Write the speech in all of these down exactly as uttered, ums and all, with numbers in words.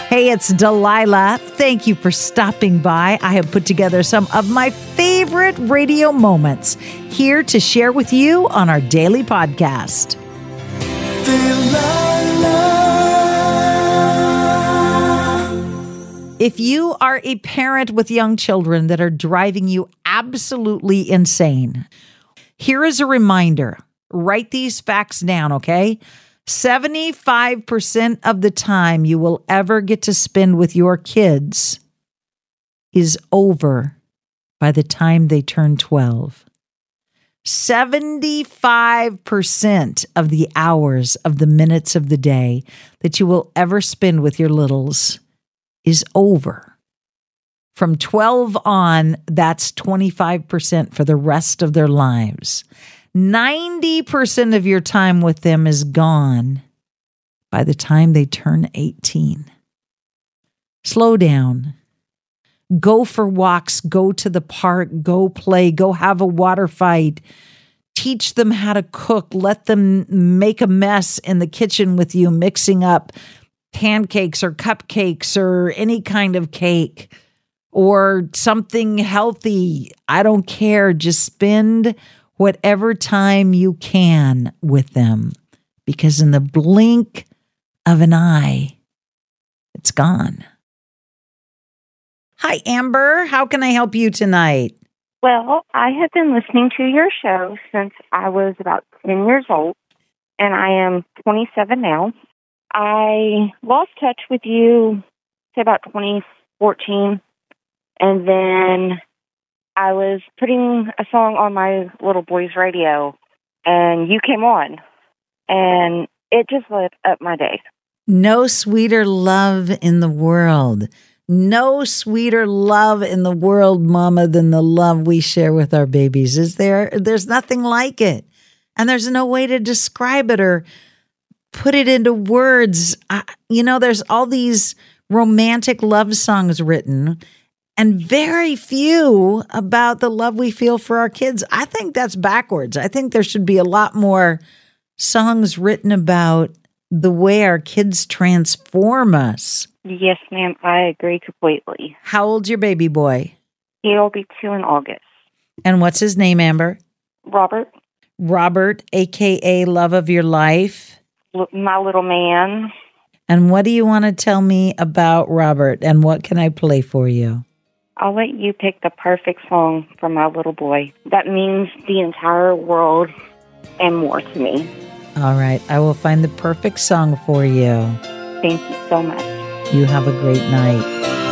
Hey, it's Delilah. Thank you for stopping by. I have put together some of my favorite radio moments here to share with you on our daily podcast. Delilah. If you are a parent with young children that are driving you absolutely insane, here is a reminder. Write these facts down, okay? seventy-five percent of the time you will ever get to spend with your kids is over by the time they turn twelve. seventy-five percent of the hours of the minutes of the day that you will ever spend with your littles is over. From twelve on, that's twenty-five percent for the rest of their lives. ninety percent of your time with them is gone by the time they turn eighteen. Slow down. Go for walks. Go to the park. Go play. Go have a water fight. Teach them how to cook. Let them make a mess in the kitchen with you, mixing up pancakes or cupcakes or any kind of cake or something healthy. I don't care. Just spend whatever time you can with them, because in the blink of an eye, it's gone. Hi, Amber. How can I help you tonight? Well, I have been listening to your show since I was about ten years old, and I am twenty-seven now. I lost touch with you, say, about twenty fourteen, and then I was putting a song on my little boy's radio, and you came on, and it just lit up my day. No sweeter love in the world. No sweeter love in the world, Mama, than the love we share with our babies. Is there? There's nothing like it. And there's no way to describe it or put it into words. I, you know, there's all these romantic love songs written, and very few about the love we feel for our kids. I think that's backwards. I think there should be a lot more songs written about the way our kids transform us. Yes, ma'am. I agree completely. How old's your baby boy? He'll be two in August. And what's his name, Amber? Robert. Robert, a k a. Love of Your Life. L- my little man. And what do you want to tell me about Robert, and what can I play for you? I'll let you pick the perfect song for my little boy. That means the entire world and more to me. All right. I will find the perfect song for you. Thank you so much. You have a great night.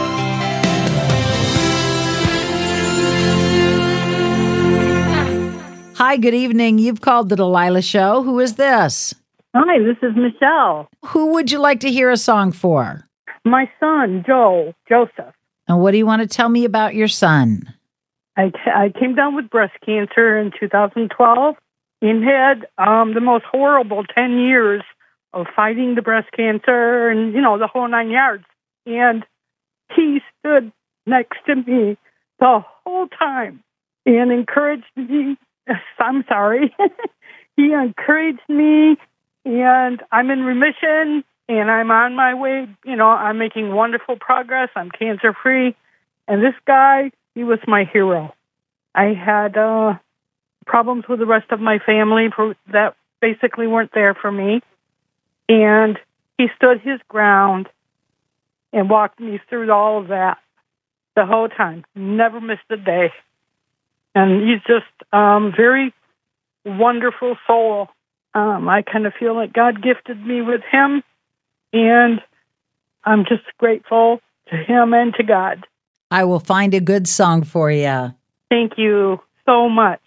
Hi, good evening. You've called the Delilah Show. Who is this? Hi, this is Michelle. Who would you like to hear a song for? My son, Joe, Joseph. And what do you want to tell me about your son? I, I came down with breast cancer in two thousand twelve and had um, the most horrible ten years of fighting the breast cancer and, you know, the whole nine yards. And he stood next to me the whole time and encouraged me. I'm sorry. He encouraged me, and I'm in remission, and I'm on my way. You know, I'm making wonderful progress. I'm cancer-free. And this guy, he was my hero. I had uh, problems with the rest of my family that basically weren't there for me. And he stood his ground and walked me through all of that the whole time. Never missed a day. And he's just um, very wonderful soul. Um, I kind of feel like God gifted me with him, and I'm just grateful to him and to God. I will find a good song for you. Thank you so much.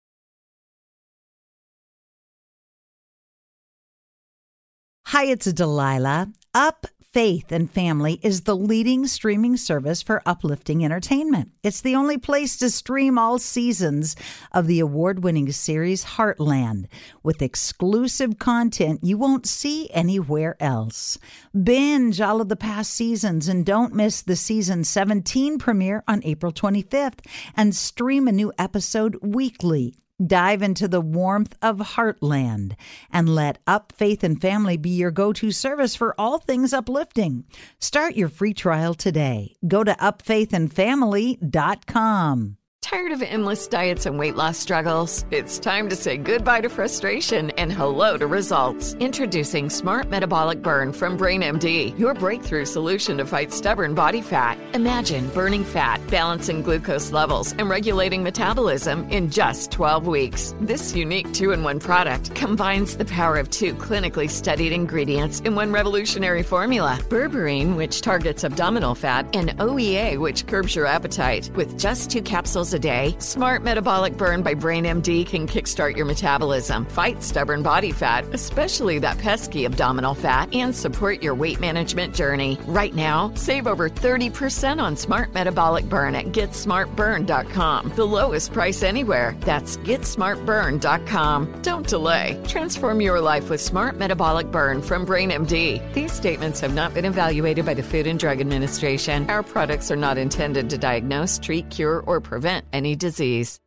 Hi, it's Delilah. Up Faith and Family is the leading streaming service for uplifting entertainment. It's the only place to stream all seasons of the award-winning series Heartland, with exclusive content you won't see anywhere else. Binge all of the past seasons and don't miss the season seventeen premiere on April twenty-fifth, and stream a new episode weekly. Dive into the warmth of Heartland and let Up Faith and Family be your go-to service for all things uplifting. Start your free trial today. Go to up faith and family dot com. Tired of endless diets and weight loss struggles? It's time to say goodbye to frustration and hello to results. Introducing Smart Metabolic Burn from BrainMD, your breakthrough solution to fight stubborn body fat. Imagine burning fat, balancing glucose levels, and regulating metabolism in just twelve weeks. This unique two-in-one product combines the power of two clinically studied ingredients in one revolutionary formula. Berberine, which targets abdominal fat, and O E A, which curbs your appetite. With just two capsules a day, Smart Metabolic Burn by BrainMD can kickstart your metabolism, fight stubborn body fat, especially that pesky abdominal fat, and support your weight management journey. Right now, save over thirty percent on Smart Metabolic Burn at get smart burn dot com. The lowest price anywhere. That's get smart burn dot com. Don't delay. Transform your life with Smart Metabolic Burn from BrainMD. These statements have not been evaluated by the Food and Drug Administration. Our products are not intended to diagnose, treat, cure, or prevent any disease.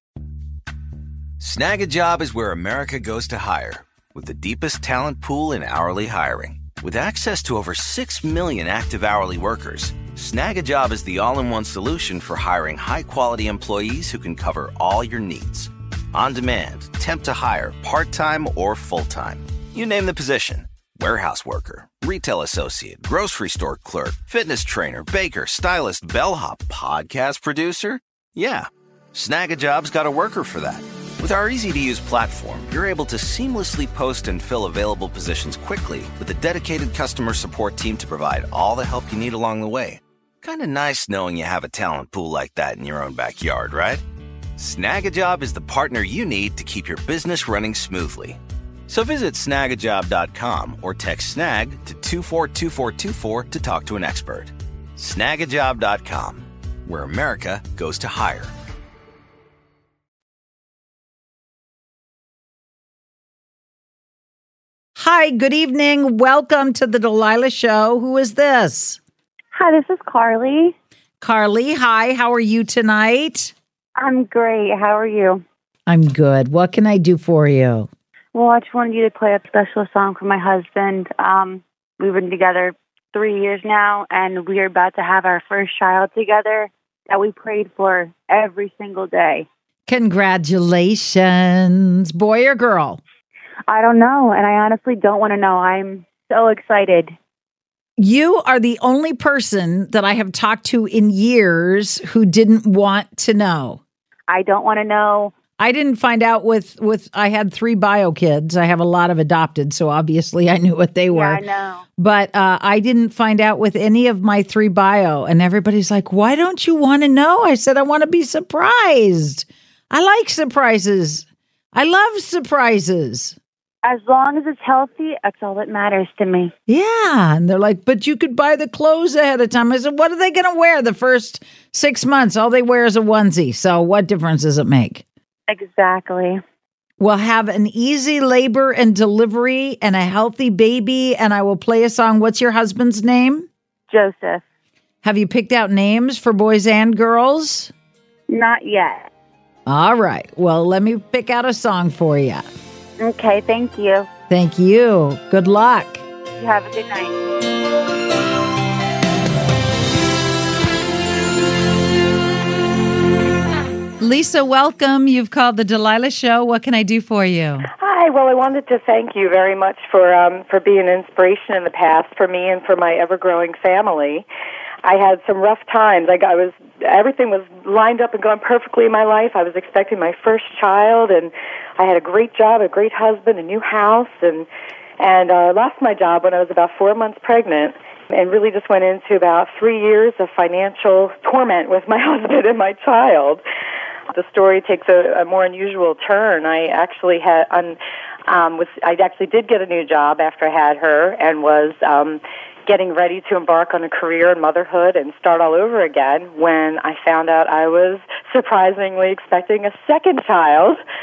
Snag a Job is where America goes to hire, with the deepest talent pool in hourly hiring. With access to over six million active hourly workers, Snag a Job is the all-in-one solution for hiring high-quality employees who can cover all your needs. On demand, temp to hire, part-time or full-time. You name the position. Warehouse worker, retail associate, grocery store clerk, fitness trainer, baker, stylist, bellhop, podcast producer. Yeah, Snag a Job's got a worker for that. With our easy-to-use platform, you're able to seamlessly post and fill available positions quickly with a dedicated customer support team to provide all the help you need along the way. Kind of nice knowing you have a talent pool like that in your own backyard, right? Snag a Job is the partner you need to keep your business running smoothly. So visit snag a job dot com or text SNAG to two four two four two four to talk to an expert. snag a job dot com, where America goes to hire. Hi, good evening. Welcome to the Delilah Show. Who is this? Hi, this is Carly. Carly, hi. How are you tonight? I'm great. How are you? I'm good. What can I do for you? Well, I just wanted you to play a special song for my husband. Um, we've been together three years now, and we are about to have our first child together that we prayed for every single day. Congratulations. Boy or girl? I don't know, and I honestly don't want to know. I'm so excited. You are the only person that I have talked to in years who didn't want to know. I don't want to know. I didn't find out with, with, I had three bio kids. I have a lot of adopted, so obviously I knew what they were. Yeah, I know. But uh, I didn't find out with any of my three bio. And everybody's like, why don't you want to know? I said, I want to be surprised. I like surprises. I love surprises. As long as it's healthy, that's all that matters to me. Yeah. And they're like, but you could buy the clothes ahead of time. I said, what are they going to wear the first six months? All they wear is a onesie. So what difference does it make? Exactly. We'll have an easy labor and delivery and a healthy baby. And I will play a song. What's your husband's name? Joseph. Have you picked out names for boys and girls? Not yet. All right. Well, let me pick out a song for you. Okay, thank you. Thank you. Good luck. You have a good night. Lisa, welcome. You've called the Delilah Show. What can I do for you? Hi. Well, I wanted to thank you very much for um, for being an inspiration in the past for me and for my ever-growing family. I had some rough times. I, got, I was everything was lined up and going perfectly in my life. I was expecting my first child, and I had a great job, a great husband, a new house, and and uh, lost my job when I was about four months pregnant, and really just went into about three years of financial torment with my husband and my child. The story takes a, a more unusual turn. I actually had un, um, was I actually did get a new job after I had her, and was um, getting ready to embark on a career in motherhood and start all over again when I found out I was surprisingly expecting a second child.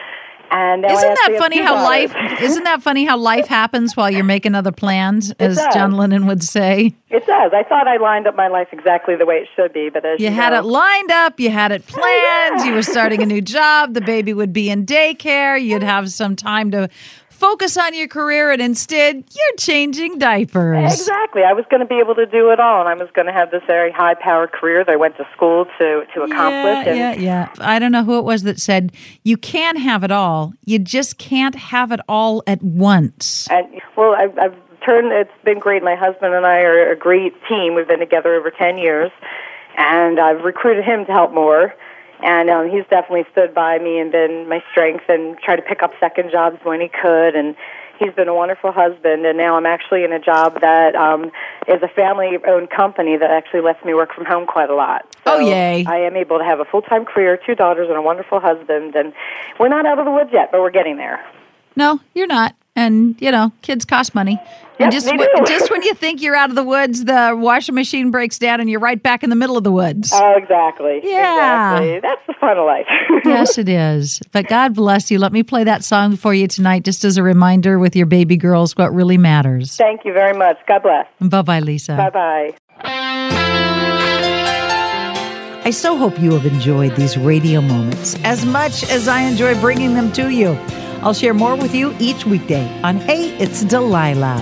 And now I isn't actually that have funny two how daughters. life isn't that funny how life happens while you're making other plans, as does. John Lennon would say? It does. I thought I lined up my life exactly the way it should be, but as you, You had know, it lined up, you had it planned, you were starting a new job, the baby would be in daycare, you'd have some time to focus on your career, and instead you're changing diapers. Exactly. I was going to be able to do it all, and I was going to have this very high-powered career that I went to school to, to accomplish. Yeah, and yeah, yeah. I don't know who it was that said, you can have it all, you just can't have it all at once. And, well, I've, I've turned, it's been great. My husband and I are a great team. We've been together over ten years, and I've recruited him to help more. And um, he's definitely stood by me and been my strength and tried to pick up second jobs when he could. And he's been a wonderful husband. And now I'm actually in a job that um, is a family-owned company that actually lets me work from home quite a lot. So Oh, yay. I am able to have a full-time career, two daughters, and a wonderful husband. And we're not out of the woods yet, but we're getting there. No, you're not. And, you know, kids cost money. And Yes, just they w- do. just when you think you're out of the woods, the washing machine breaks down and you're right back in the middle of the woods. Oh, exactly. Yeah. Exactly. That's the fun of life. Yes, it is. But God bless you. Let me play that song for you tonight just as a reminder with your baby girls what really matters. Thank you very much. God bless. Bye-bye, Lisa. Bye-bye. I so hope you have enjoyed these radio moments as much as I enjoy bringing them to you. I'll share more with you each weekday on Hey, It's Delilah.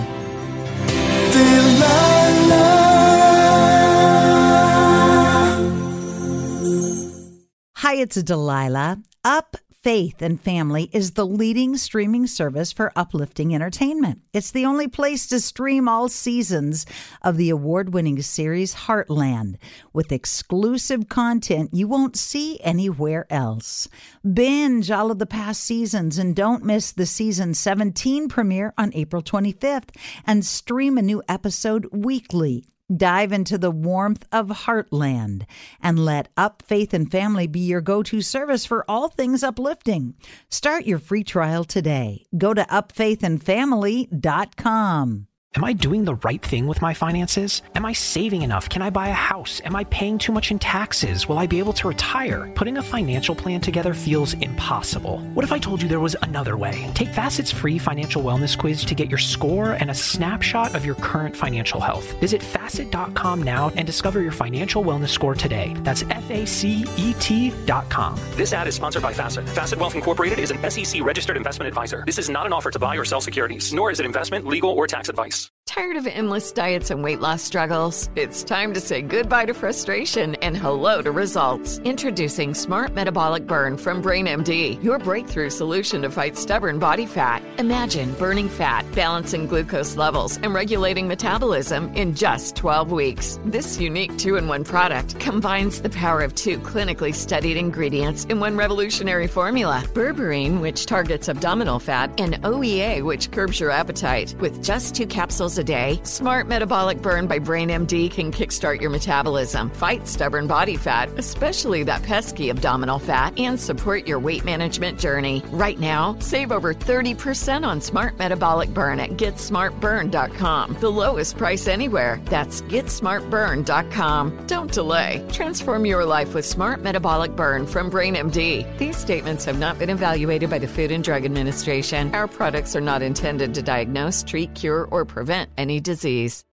Hi, it's Delilah. Up Faith and Family is the leading streaming service for uplifting entertainment. It's the only place to stream all seasons of the award-winning series Heartland with exclusive content you won't see anywhere else. Binge all of the past seasons and don't miss the season seventeen premiere on April twenty-fifth and stream a new episode weekly. Dive into the warmth of Heartland and let Up Faith and Family be your go-to service for all things uplifting. Start your free trial today. Go to up faith and family dot com. Am I doing the right thing with my finances? Am I saving enough? Can I buy a house? Am I paying too much in taxes? Will I be able to retire? Putting a financial plan together feels impossible. What if I told you there was another way? Take Facet's free financial wellness quiz to get your score and a snapshot of your current financial health. Visit facet dot com now and discover your financial wellness score today. That's F A C E T dot com. This ad is sponsored by Facet. Facet Wealth Incorporated is an S E C registered investment advisor. This is not an offer to buy or sell securities, nor is it investment, legal, or tax advice. Tired of endless diets and weight loss struggles? It's time to say goodbye to frustration and hello to results. Introducing Smart Metabolic Burn from BrainMD, your breakthrough solution to fight stubborn body fat. Imagine burning fat, balancing glucose levels, and regulating metabolism in just twelve weeks. This unique two-in-one product combines the power of two clinically studied ingredients in one revolutionary formula. Berberine, which targets abdominal fat, and O E A, which curbs your appetite. With just two capsules a day, Smart Metabolic Burn by BrainMD can kickstart your metabolism, fight stubborn body fat, especially that pesky abdominal fat, and support your weight management journey. Right now, save over thirty percent on Smart Metabolic Burn at get smart burn dot com. The lowest price anywhere. That's get smart burn dot com. Don't delay. Transform your life with Smart Metabolic Burn from BrainMD. These statements have not been evaluated by the Food and Drug Administration. Our products are not intended to diagnose, treat, cure, or prevent any disease.